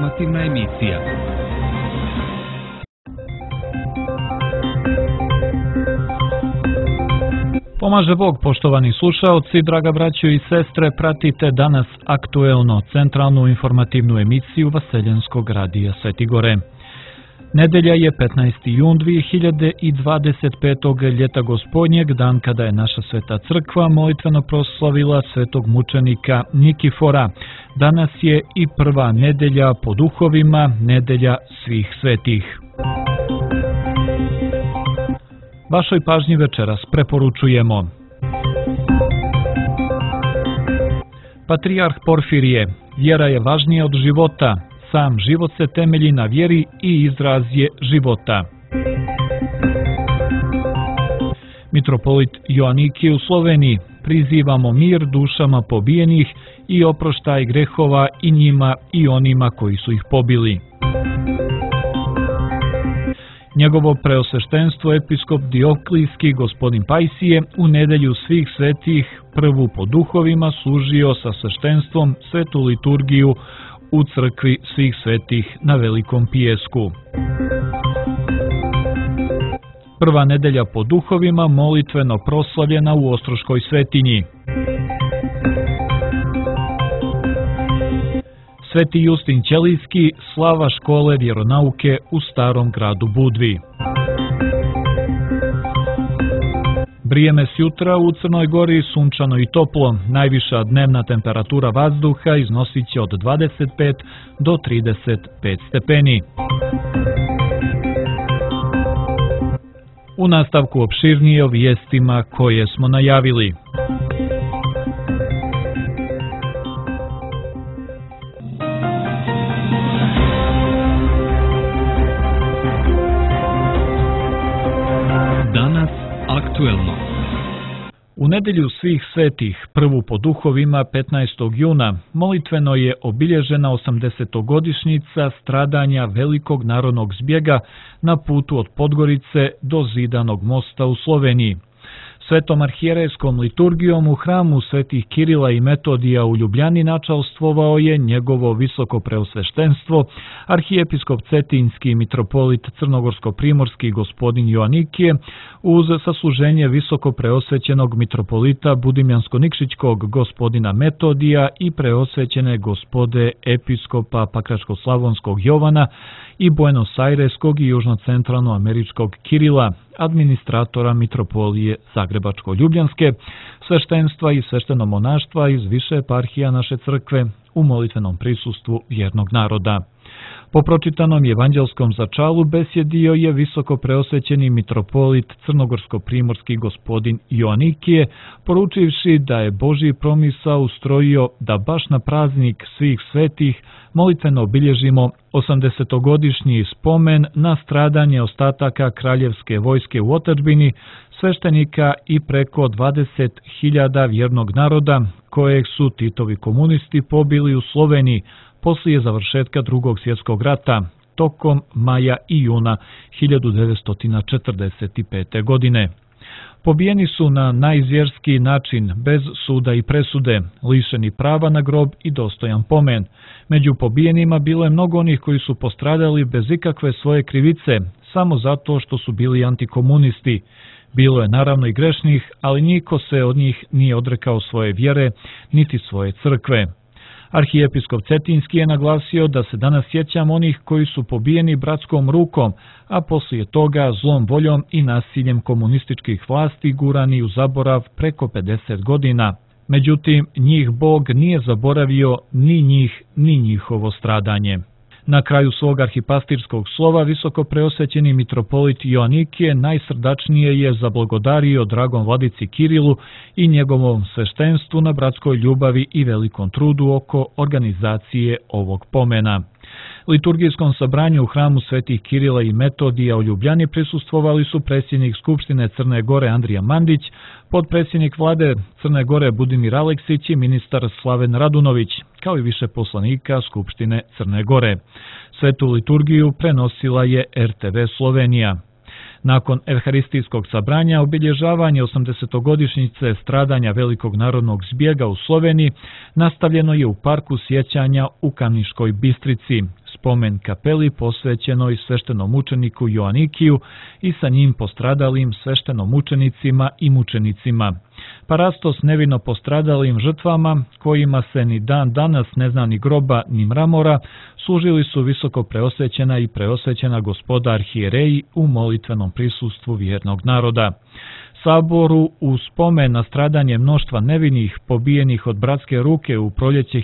Informativna emisija. Pomaže Bog, poštovani slušaoci, draga braćo i sestre, pratite danas aktuelno centralnu informativnu emisiju Vaseljenskog radija Sveti Gore. Nedelja je 15. jun 2025. ljeta gospodnjeg, dan kada je naša sveta crkva molitveno proslavila svetog mučenika Nikifora. Danas je i prva nedelja po duhovima, nedelja svih svetih. Vašoj pažnji večeras preporučujemo Patrijarh Porfirije: vjera je važnija od života, sam život se temelji na vjeri i izraz je života. Mitropolit Joanikije u Sloveniji: prizivamo mir dušama pobijenih i oproštaj grehova i njima i onima koji su ih pobili. Njegovo preosveštenstvo episkop Dioklijski gospodin Pajsije u nedelju svih svetih, prvu po duhovima, služio sa sveštenstvom svetu liturgiju u crkvi svih svetih na Velikom Pijesku. Prva nedelja po duhovima molitveno proslavljena u Ostroškoj svetinji. Sveti Justin Ćelijski, slava škole vjeronauke u Starom gradu Budvi. Vrijeme s jutra u Crnoj Gori sunčano i toplo, najviša dnevna temperatura vazduha iznosit će od 25 do 35 stepeni. U nastavku opširnije o vijestima koje smo najavili. Danas aktuelno. U nedelju svih svetih, prvu po duhovima 15. juna, molitveno je obilježena 80-godišnjica stradanja velikog narodnog zbjega na putu od Podgorice do Zidanog mosta u Sloveniji. Svetom arhijerejskom liturgijom u hramu svetih Kirila i Metodija u Ljubljani načalstvovao je njegovo visoko preosveštenstvo, arhijepiskop Cetinjski mitropolit Crnogorsko-primorski gospodin Joanikije, uz sasluženje visoko preosvećenog mitropolita Budimljansko-Nikšićkog gospodina Metodija i preosvećene gospode episkopa Pakračko-slavonskog Jovana i Buenos Aireskog i južnocentralnoameričkog Kirila, administratora mitropolije Zagrebačko-Ljubljanske, sveštenstva i sveštenomonaštva iz više eparhija naše crkve u molitvenom prisustvu vjernog naroda. Po pročitanom evanđelskom začalu besjedio je visoko preosvećeni mitropolit Crnogorsko-primorski gospodin Joanikije, poručivši da je Božji promisao ustrojio da baš na praznik svih svetih molitveno obilježimo 80-godišnji spomen na stradanje ostataka kraljevske vojske u otadžbini, sveštenika i preko 20.000 vjernog naroda kojeg su Titovi komunisti pobili u Sloveniji poslije završetka Drugog svjetskog rata tokom maja i juna 1945. godine. Pobijeni su na najzvjerskiji način, bez suda i presude, lišeni prava na grob i dostojan pomen. Među pobijenima bilo je mnogo onih koji su postradali bez ikakve svoje krivice, samo zato što su bili antikomunisti. Bilo je naravno i grešnih, ali niko se od njih nije odrekao svoje vjere, niti svoje crkve. Arhijepiskop Cetinjski je naglasio da se danas sjećamo onih koji su pobijeni bratskom rukom, a poslije toga zlom voljom i nasiljem komunističkih vlasti gurani u zaborav preko 50 godina. Međutim, njih Bog nije zaboravio ni njih, ni njihovo stradanje. Na kraju svog arhipastirskog slova visoko preosvećeni mitropolit Joanikije najsrdačnije je zablagodario dragom vladici Kirilu i njegovom sveštenstvu na bratskoj ljubavi i velikom trudu oko organizacije ovog pomena. Liturgijskom sabranju u hramu svetih Kirila i Metodija u Ljubljani prisustvovali su predsjednik Skupštine Crne Gore Andrija Mandić, potpredsjednik vlade Crne Gore Budimir Aleksić i ministar Slaven Radunović, kao i više poslanika Skupštine Crne Gore. Svetu liturgiju prenosila je RTV Slovenija. Nakon evharistijskog sabranja, obilježavanje 80-godišnjice stradanja velikog narodnog zbjega u Sloveniji nastavljeno je u parku sjećanja u Kamniškoj Bistrici, spomen kapeli posvećenoj sveštenomučeniku Joanikiju i sa njim postradalim sveštenomučenicima i mučenicima. Parastos nevino postradalim žrtvama, kojima se ni dan danas ne zna ni groba ni mramora, služili su visoko preosvećena i preosvećena gospoda arhijereji u molitvenom prisustvu vjernog naroda. Saboru u spomen na stradanje mnoštva nevinih pobijenih od bratske ruke u proljeće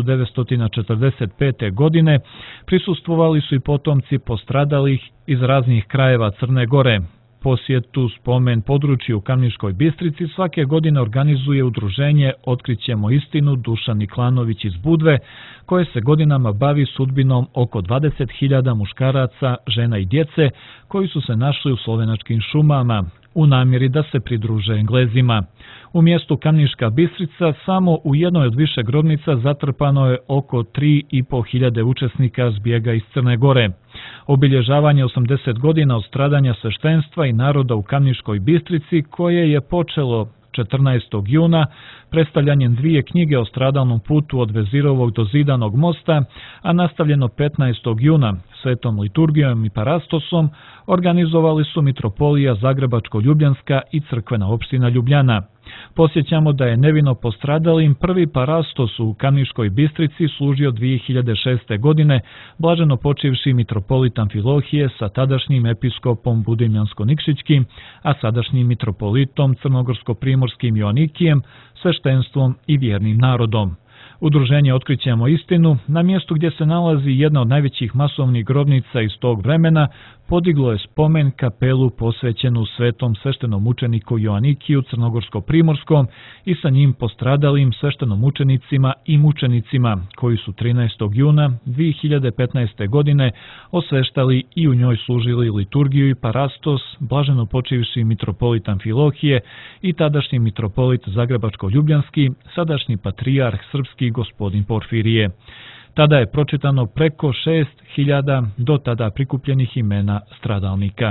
1945. godine prisustvovali su i potomci postradalih iz raznih krajeva Crne Gore. Posjetu spomen području u Kamniškoj Bistrici svake godine organizuje udruženje Otkrićemo istinu Dušan Niklanović iz Budve, koje se godinama bavi sudbinom oko 20.000 muškaraca, žena i djece koji su se našli u slovenačkim šumama u namjeri da se pridruže Englezima. U mjestu Kamniška Bistrica samo u jednoj od više grobnica zatrpano je oko 3.500 učesnika zbjega iz Crne Gore. Obilježavanje 80 godina od stradanja sveštenstva i naroda u Kamniškoj Bistrici, koje je počelo 14. juna predstavljanjem 2 knjige o stradalnom putu od Vezirovog do Zidanog mosta, a nastavljeno 15. juna svetom liturgijom i parastosom, organizovali su Mitropolija Zagrebačko-Ljubljanska i crkvena opština Ljubljana. Posjećamo da je nevino postradalim prvi parastos u Kamniškoj Bistrici služio 2006. godine blaženo počivši mitropolit Amfilohije sa tadašnjim episkopom Budimljansko-Nikšićkim, a sadašnjim mitropolitom Crnogorsko-primorskim Joanikijem, sveštenstvom i vjernim narodom. Udruženje Otkrićemo istinu, na mjestu gdje se nalazi jedna od najvećih masovnih grobnica iz tog vremena, podiglo je spomen kapelu posvećenu svetom sveštenomučeniku Joanikiju Crnogorsko-primorskom i sa njim postradalim sveštenomučenicima i mučenicima, koji su 13. juna 2015. godine osveštali i u njoj služili liturgiju i parastos, blaženo počivši mitropolit Amfilohije i tadašnji mitropolit Zagrebačko-Ljubljanski, sadašnji patrijarh srpski gospodin Porfirije. Tada je pročitano preko 6.000 do tada prikupljenih imena stradalnika.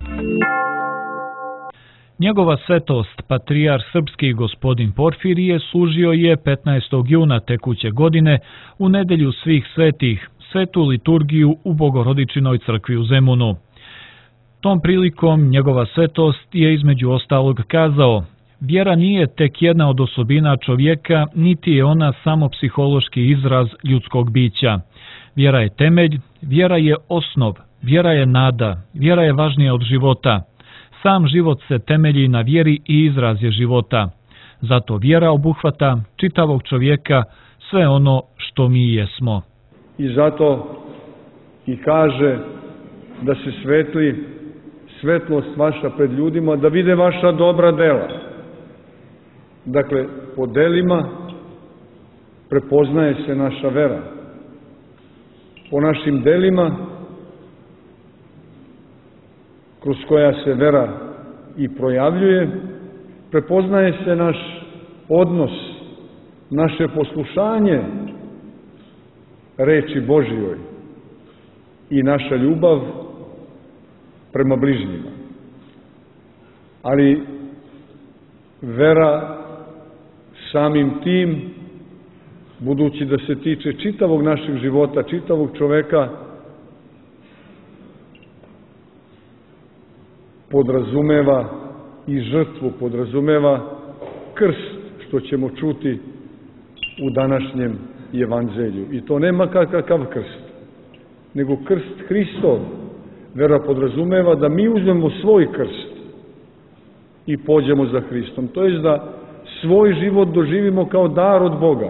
Njegova svetost, patrijarh srpski gospodin Porfirije, služio je 15. juna tekuće godine u nedelju svih svetih, svetu liturgiju u Bogorodičinoj crkvi u Zemunu. Tom prilikom njegova svetost je između ostalog kazao: vjera nije tek jedna od osobina čovjeka, niti je ona samo psihološki izraz ljudskog bića. Vjera je temelj, vjera je osnov, vjera je nada, vjera je važnija od života. Sam život se temelji na vjeri i izraz je života. Zato vjera obuhvata čitavog čovjeka, sve ono što mi jesmo. I zato i kaže da se svetli svetlost vaša pred ljudima, da vide vaša dobra dela. Dakle, po delima prepoznaje se naša vera. Po našim delima, kroz koja se vera i projavljuje, prepoznaje se naš odnos, naše poslušanje reči Božjoj i naša ljubav prema bližnjima. Ali vera samim tim, budući da se tiče čitavog našeg života, čitavog čoveka, podrazumeva i žrtvu, podrazumeva krst, što ćemo čuti u današnjem evanđelju. I to nema kakav krst, nego krst Hristov. Vera podrazumeva da mi uzmemo svoj krst i pođemo za Hristom. To je da svoj život doživimo kao dar od Boga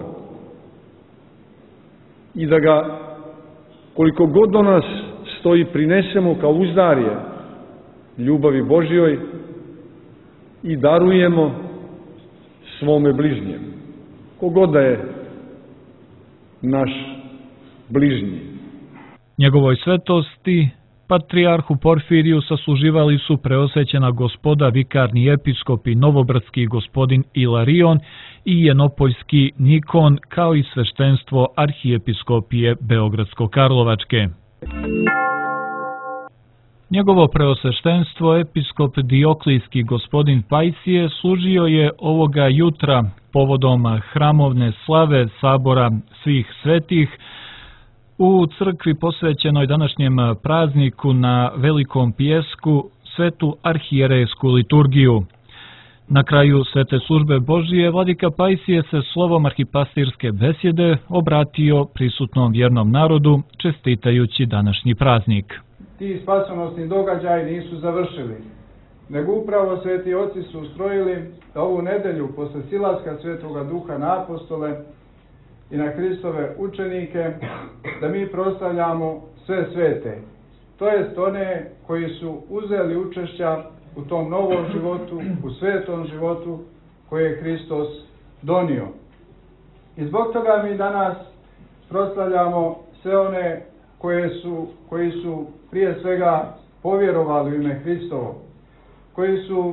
i da ga, koliko god do nas stoji, prinesemo kao uzdarje ljubavi Božjoj i darujemo svome bližnjem, kogod da je naš bližnji. Njegovoj svetosti, patrijarhu Porfiriju, sasluživali su preosvećena gospoda vikarni episkop i novobrdski gospodin Ilarion i jenopoljski Nikon, kao i sveštenstvo arhijepiskopije Beogradsko-Karlovačke. Njegovo preosveštenstvo, episkop Dioklijski gospodin Pajsije, služio je ovoga jutra povodom hramovne slave sabora svih svetih u crkvi posvećenoj današnjem prazniku na Velikom Pijesku svetu arhijerejsku liturgiju. Na kraju svete službe Božije, vladika Pajsije se slovom arhipastirske besjede obratio prisutnom vjernom narodu, čestitajući današnji praznik. Ti spasonosni događaji nisu završili, nego upravo sveti oci su ustrojili da ovu nedelju posle silaska Svetoga Duha na apostole i na Hristove učenike, da mi proslavljamo sve svete, to jest one koji su uzeli učešća u tom novom životu, u svetom životu koje je Hristos donio. I zbog toga mi danas proslavljamo sve one koji su prije svega povjerovali u ime Hristovo, koji su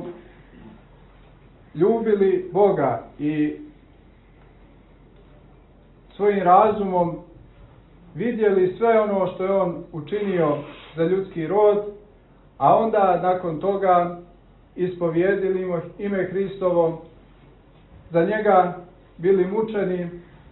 ljubili Boga i svojim razumom vidjeli sve ono što je On učinio za ljudski rod, a onda nakon toga ispovjedili ime Hristovo, za njega bili mučeni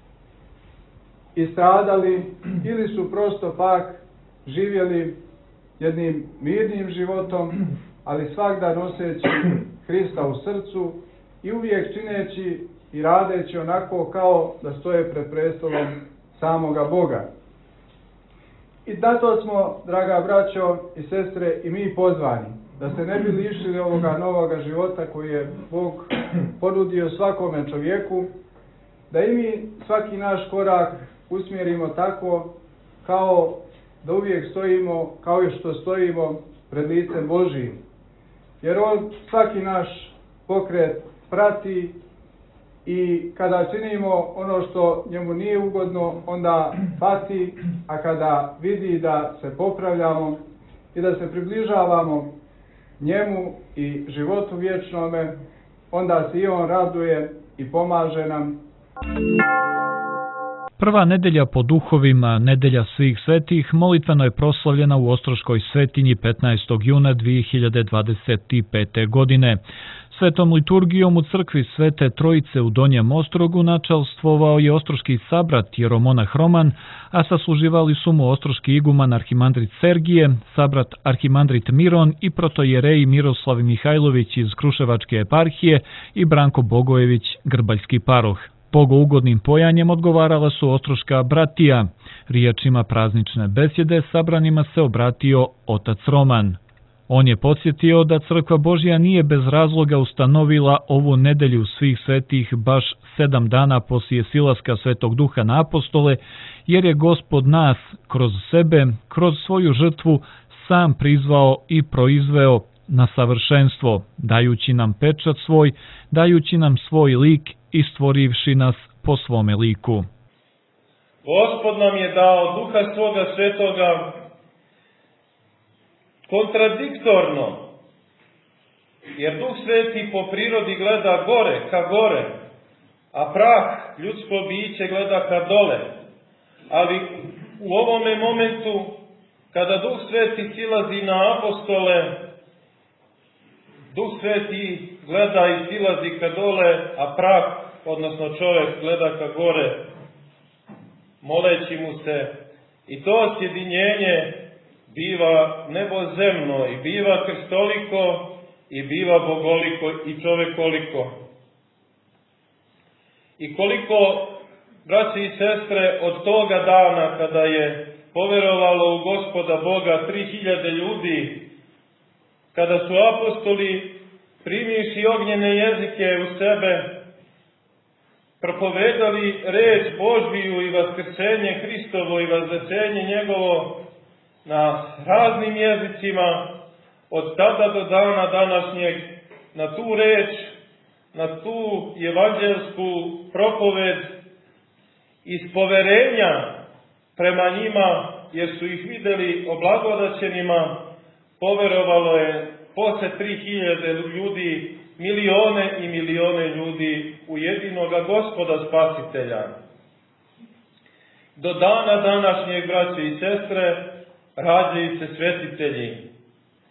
i stradali, ili su prosto pak živjeli jednim mirnim životom, ali svagda noseći Hrista u srcu i uvijek čineći i radeći onako kao da stoje pred prestolom samoga Boga. I zato smo, draga braćo i sestre, i mi pozvani, da se ne bi lišili ovoga novoga života koji je Bog ponudio svakome čovjeku, da i mi svaki naš korak usmjerimo tako kao da uvijek stojimo, kao i što stojimo pred licem Božijim. Jer On svaki naš pokret prati i kada činimo ono što njemu nije ugodno, onda pati, a kada vidi da se popravljamo i da se približavamo njemu i životu vječnome, onda se i On raduje i pomaže nam. Prva nedelja po duhovima, nedelja svih svetih, molitveno je proslavljena u Ostroškoj svetinji 15. juna 2025. godine. Svetom liturgijom u crkvi Svete Trojice u Donjem Ostrogu načalstvovao je ostroški sabrat jeromonah Roman, a sasluživali su mu ostroški iguman arhimandrit Sergije, sabrat arhimandrit Miron i protojereji Miroslav Mihajlović iz Kruševačke eparhije i Branko Bogojević, grbaljski paroh. Bogougodnim pojanjem odgovarala su ostroška bratija. Riječima praznične besjede sabranima se obratio otac Roman. On je podsjetio da Crkva Božja nije bez razloga ustanovila ovu nedelju svih svetih baš 7 dana poslije silaska Svetog Duha na apostole, jer je Gospod nas kroz sebe, kroz svoju žrtvu sam prizvao i proizveo na savršenstvo, dajući nam pečat svoj, dajući nam svoj lik i stvorivši nas po svome liku. Gospod nam je dao Duha svoga svetoga kontradiktorno, jer Duh Sveti po prirodi gleda gore, ka gore, a prah, ljudsko biće, gleda ka dole. Ali u ovome momentu, kada Duh Sveti silazi na apostole, Duh Sveti gleda i silazi ka dole, a prah, odnosno čovjek, gleda ka gore, moleći mu se. I to sjedinjenje biva nebozemno i biva krstoliko i biva bogoliko i čovekoliko. I koliko, braći i sestre, od toga dana kada je poverovalo u Gospoda Boga 3000 ljudi, kada su apostoli primivši ognjene jezike u sebe, propovedali reč Božiju i vaskrsenje Hristovo i vazvećenje njegovo na raznim jezicima, od tada do dana današnjeg, na tu reč, na tu evanđelsku propoved iz poverenja prema njima, jer su ih vidjeli oblagodaćenima, poverovalo je posle 3000 ljudi, milione i milione ljudi u jedinoga Gospoda Spasitelja. Do dana današnjeg, braće i sestre, rađaju se svetitelji.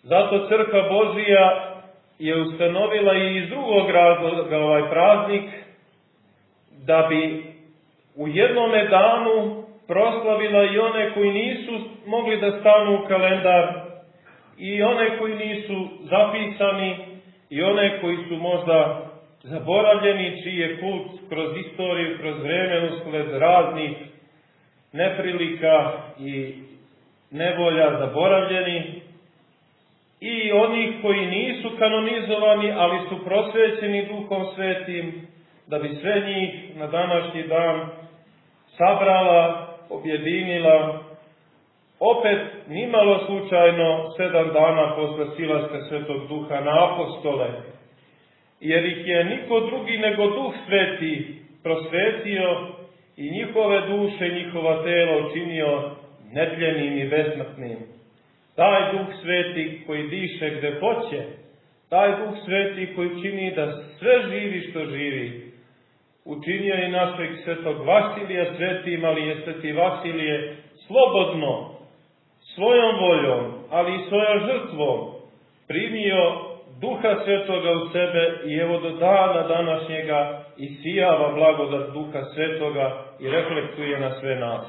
Zato Crkva Božija je ustanovila i iz drugog razloga ovaj praznik, da bi u jednome danu proslavila i one koji nisu mogli da stanu u kalendar, i one koji nisu zapisani, i one koji su možda zaboravljeni, čiji je kult kroz istoriju, kroz vreme, usled raznih neprilika i nevolja zaboravljeni, i onih koji nisu kanonizovani, ali su prosvećeni Duhom Svetim, da bi sve njih na današnji dan sabrala, objedinila, opet nimalo slučajno 7 dana posle silaska Svetog Duha na apostole, jer ih je niko drugi nego Duh Sveti prosvetio i njihove duše, njihova tela učinio netljenim i besmrtnim. Taj Duh Sveti koji diše gde hoće, taj Duh Sveti koji čini da sve živi što živi, učinio i našeg Svetog Vasilija svetim, ali je Sveti Vasilije slobodno, svojom voljom, ali i svojom žrtvom primio Duha Svetoga u sebe i evo do dana današnjega isijava blagodat Duha Svetoga i reflektuje na sve nas.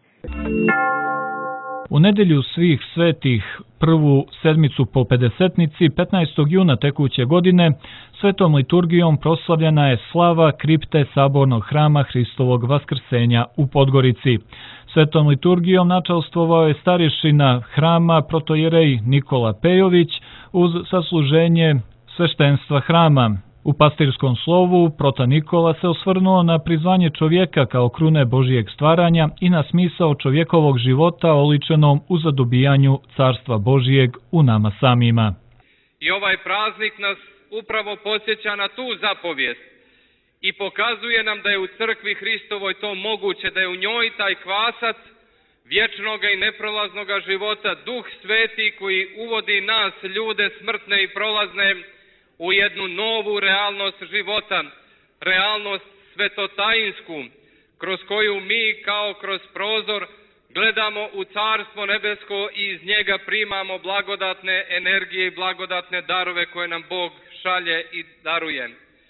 U nedelju svih svetih, prvu sedmicu po pedesetnici, 15. juna tekuće godine, svetom liturgijom proslavljena je slava kripte sabornog hrama Hristovog vaskrsenja u Podgorici. Svetom liturgijom načalstvovao je starješina hrama protojerej Nikola Pejović uz sasluženje sveštenstva hrama. U pastirskom slovu prota Nikola se osvrnuo na prizvanje čovjeka kao krune Božijeg stvaranja i na smisao čovjekovog života oličenom u zadobijanju Carstva Božijeg u nama samima. I ovaj praznik nas upravo podsjeća na tu zapovijest i pokazuje nam da je u crkvi Hristovoj to moguće, da je u njoj taj kvasac vječnoga i neprolaznoga života, Duh Sveti koji uvodi nas, ljude smrtne i prolazne, u jednu novu realnost života, realnost svetotajinsku, kroz koju mi kao kroz prozor gledamo u Carstvo nebesko i iz njega primamo blagodatne energije i blagodatne darove koje nam Bog šalje i daruje.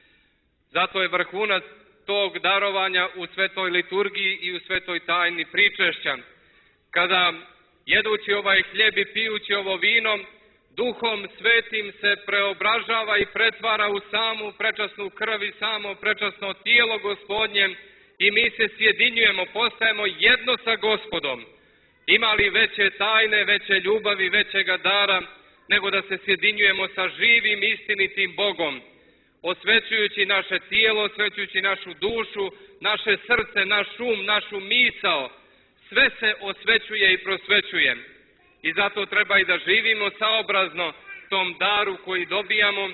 Zato je vrhunac tog darovanja u svetoj liturgiji i u svetoj tajni pričešća, kada jedući ovaj hljeb i pijući ovo vino, Duhom Svetim se preobražava i pretvara u samu prečasnu krv i samo prečasno tijelo Gospodnje i mi se sjedinjujemo, postajemo jedno sa Gospodom. Ima li veće tajne, veće ljubavi, većega dara, nego da se sjedinjujemo sa živim, istinitim Bogom, osvećujući naše tijelo, osvećujući našu dušu, naše srce, naš našu misao, sve se osvećuje i prosvećuje. I zato treba i da živimo saobrazno tom daru koji dobijamo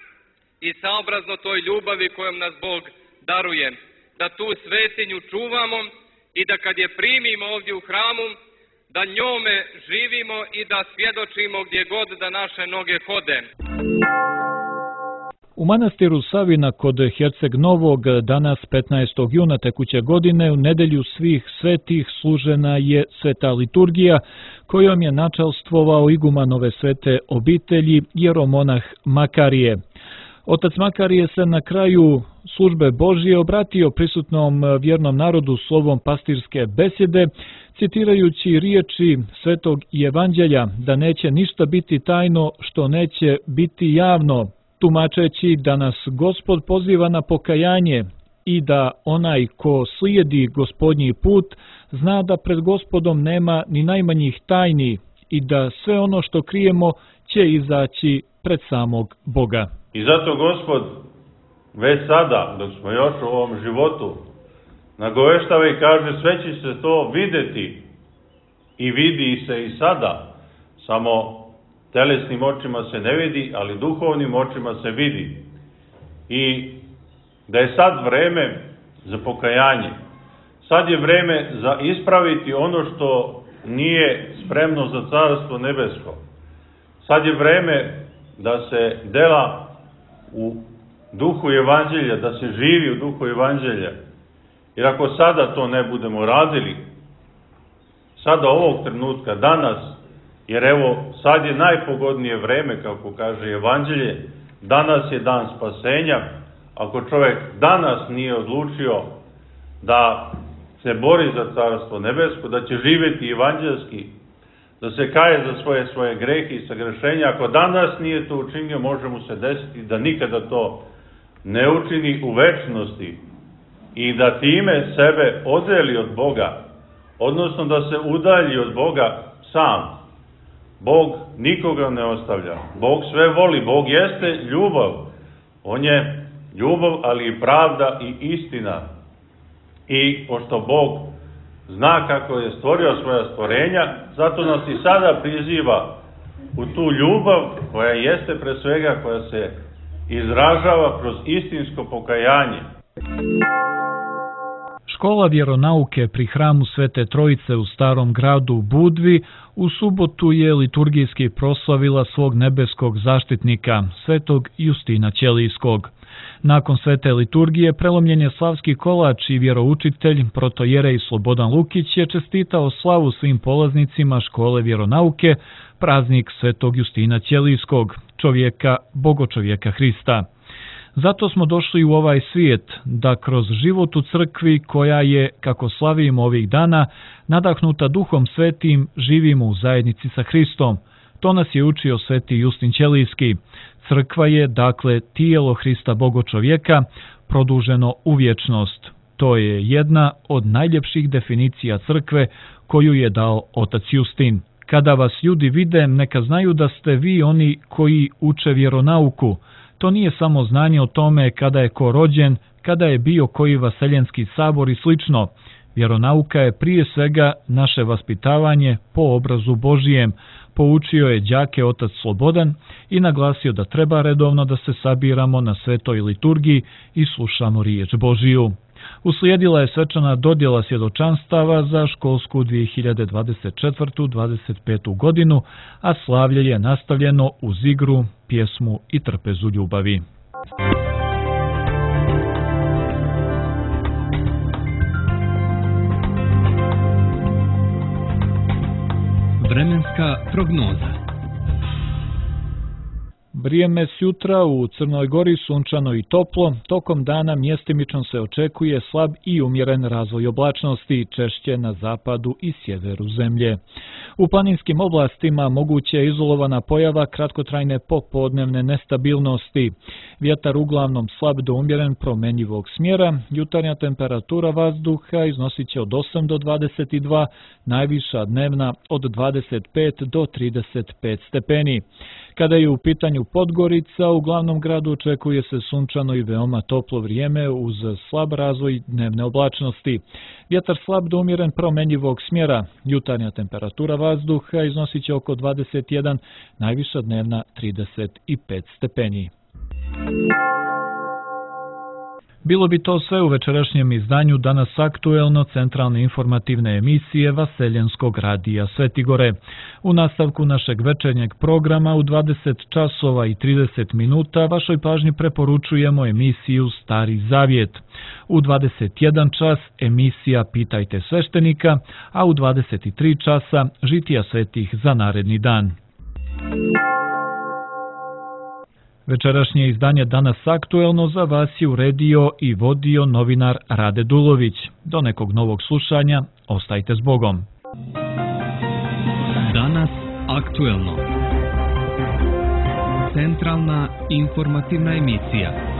i saobrazno toj ljubavi kojom nas Bog daruje. Da tu svetinju čuvamo i da kad je primimo ovdje u hramu, da njome živimo i da svjedočimo gdje god da naše noge hode. U manastiru Savina kod Herceg Novog danas 15. juna tekuće godine u nedelju svih svetih služena je sveta liturgija kojom je načalstvovao igumanove svete obitelji jeromonah Makarije. Otac Makarije se na kraju službe Božije obratio prisutnom vjernom narodu slovom pastirske besjede, citirajući riječi svetog evanđelja da neće ništa biti tajno što neće biti javno, tumačeći da nas Gospod poziva na pokajanje i da onaj ko slijedi Gospodnji put zna da pred Gospodom nema ni najmanjih tajni i da sve ono što krijemo će izaći pred samog Boga. I zato Gospod već sada, dok smo još u ovom životu, nagoveštava i kaže sve će se to vidjeti i vidi se i sada, samo telesnim očima se ne vidi, ali duhovnim očima se vidi. I da je sad vreme za pokajanje. Sad je vreme za ispraviti ono što nije spremno za Carstvo nebesko. Sad je vreme da se dela u duhu evanđelja, da se živi u duhu evanđelja. Jer ako sada to ne budemo radili, sada ovog trenutka, danas, Jer evo, sad je najpogodnije vreme, kako kaže Evanđelje, danas je dan spasenja. Ako čovjek danas nije odlučio da se bori za Carstvo nebesko, da će živjeti evanđelski, da se kaje za svoje grehe i sagrešenja, ako danas nije to učinio, može mu se desiti da nikada to ne učini u večnosti i da time sebe oddeli od Boga, odnosno da se udalji od Boga sam. Bog nikoga ne ostavlja. Bog sve voli. Bog jeste ljubav. On je ljubav, ali i pravda i istina. I pošto Bog zna kako je stvorio svoja stvorenja, zato nas i sada priziva u tu ljubav koja jeste pre svega, koja se izražava kroz istinsko pokajanje. Škola vjeronauke pri hramu Svete Trojice u Starom gradu u Budvi u subotu je liturgijski proslavila svog nebeskog zaštitnika, svetog Justina Ćelijskog. Nakon svete liturgije prelomljen je slavski kolač i vjeroučitelj, protojerej Slobodan Lukić je čestitao slavu svim polaznicima škole vjeronauke, praznik svetog Justina Ćelijskog, čovjeka, bogočovjeka Hrista. Zato smo došli u ovaj svijet, da kroz život u crkvi koja je, kako slavimo ovih dana, nadahnuta Duhom Svetim, živimo u zajednici sa Hristom. To nas je učio sveti Justin Ćelijski. Crkva je, dakle, tijelo Hrista bogočovjeka, produženo u vječnost. To je jedna od najljepših definicija crkve koju je dao otac Justin. Kada vas ljudi vide, neka znaju da ste vi oni koji uče vjeronauku. To nije samo znanje o tome kada je ko rođen, kada je bio koji vaseljenski sabor i slično. Vjeronauka je prije svega naše vaspitavanje po obrazu Božijem. Poučio je đake otac Slobodan i naglasio da treba redovno da se sabiramo na svetoj liturgiji i slušamo riječ Božiju. Uslijedila je svečana dodjela svjedočanstava za školsku 2024-25. godinu, a slavlje je nastavljeno uz igru, pjesmu i trpezu ljubavi. Vremenska prognoza. Vrijeme s jutra u Crnoj Gori sunčano i toplo, tokom dana mjestimično se očekuje slab i umjeren razvoj oblačnosti, češće na zapadu i sjeveru zemlje. U planinskim oblastima moguće je izolovana pojava kratkotrajne popodnevne nestabilnosti. Vjetar uglavnom slab do umjeren promenjivog smjera, jutarnja temperatura vazduha iznosit će od 8 do 22, najviša dnevna od 25 do 35 stepeni. Kada je u pitanju Podgorica, u glavnom gradu očekuje se sunčano i veoma toplo vrijeme uz slab razvoj dnevne oblačnosti. Vjetar slab do umjeren promenjivog smjera, jutarnja temperatura vazduha iznosit će oko 21, najviša dnevna 35 stepeni. Bilo bi to sve u večerašnjem izdanju Danas aktuelno centralne informativne emisije Vaseljenskog radija Svetigore. U nastavku našeg večernjeg programa u 20 časova i 30 minuta vašoj pažnji preporučujemo emisiju Stari Zavjet. U 21 čas emisija Pitajte sveštenika, a u 23 časa žitija svetih za naredni dan. Večerašnje izdanje Danas aktuelno za vas je uredio i vodio novinar Rade Dulović. Do nekog novog slušanja, ostajte s Bogom. Danas aktuelno. Centralna informativna emisija.